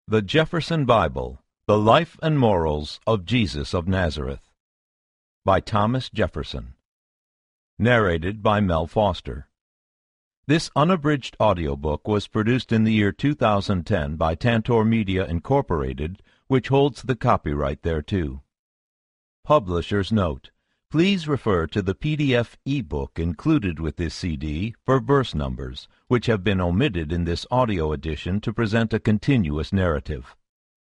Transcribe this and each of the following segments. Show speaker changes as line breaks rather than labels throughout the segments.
The Jefferson Bible, The Life and Morals of Jesus of Nazareth, by Thomas Jefferson. Narrated by Mel Foster. This unabridged audiobook was produced in the year 2010 by Tantor Media, Incorporated, which holds the copyright thereto. Publisher's note: please refer to the PDF e-book included with this CD for verse numbers, which have been omitted in this audio edition to present a continuous narrative.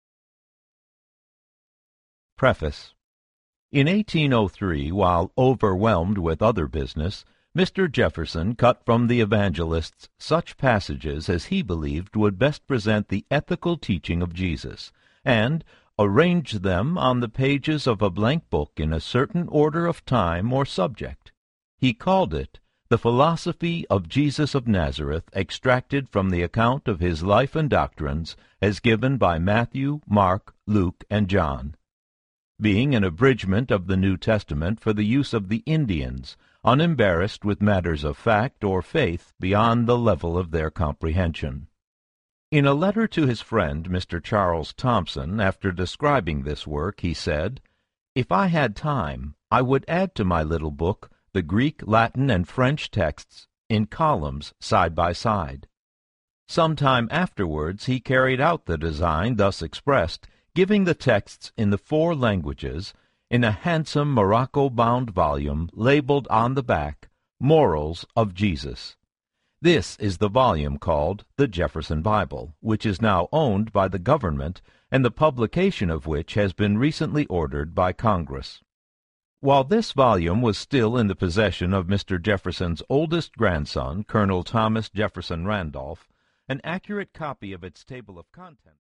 Preface. In 1803, while overwhelmed with other business, Mr. Jefferson cut from the evangelists such passages as he believed would best present the ethical teaching of Jesus, and arranged them on the pages of a blank book in a certain order of time or subject. He called it The Philosophy of Jesus of Nazareth, extracted from the account of his life and doctrines as given by Matthew, Mark, Luke, and John, being an abridgment of the New Testament for the use of the Indians, unembarrassed with matters of fact or faith beyond the level of their comprehension. In a letter to his friend, Mr. Charles Thompson, after describing this work, he said, "If I had time, I would add to my little book the Greek, Latin, and French texts in columns side by side." Some time afterwards he carried out the design thus expressed, giving the texts in the 4 languages in a handsome morocco-bound volume labeled on the back, Morals of Jesus. This is the volume called the Jefferson Bible, which is now owned by the government, and the publication of which has been recently ordered by Congress. While this volume was still in the possession of Mr. Jefferson's oldest grandson, Colonel Thomas Jefferson Randolph, an accurate copy of its table of contents